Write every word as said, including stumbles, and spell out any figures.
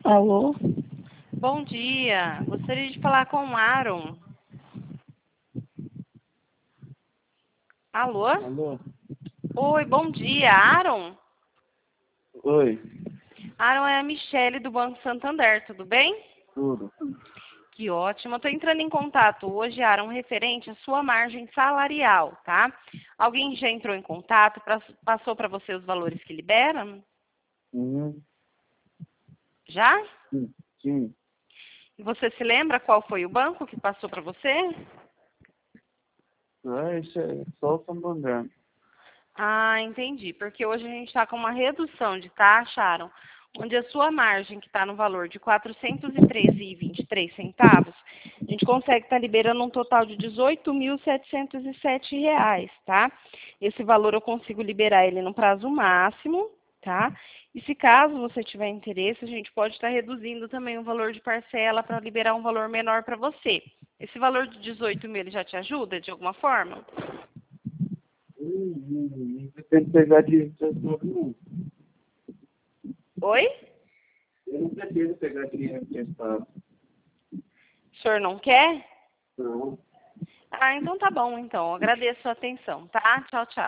Alô? Bom dia. Gostaria de falar com o Aaron. Alô? Alô? Oi, bom dia. Aaron? Oi, Aaron é a Michele do Banco Santander, tudo bem? tudo. Que ótimo. Eu estou entrando em contato hoje, Aaron, referente à sua margem salarial, tá? Alguém já entrou em contato, pra, passou para você os valores que liberam? Uhum. Já? Sim, sim. E você se lembra qual foi o banco que passou para você? É, isso é só o Santander. Ah, entendi. Porque hoje a gente está com uma redução de taxa, Aaron, onde a sua margem, que está no valor de quatrocentos e treze reais e vinte e três centavos, a gente consegue estar liberando um total de dezoito mil setecentos e sete reais, tá? Esse valor eu consigo liberar ele no prazo máximo, tá? E se caso você tiver interesse, a gente pode estar reduzindo também o valor de parcela para liberar um valor menor para você. Esse valor de dezoito mil, ele já te ajuda de alguma forma? Uhum. Você tem que pegar dinheiro emprestado, não. Oi? Eu não pretendo pegar dinheiro emprestado. O senhor não quer? Não. Ah, então tá bom, então. Agradeço a atenção, tá? Tchau, tchau.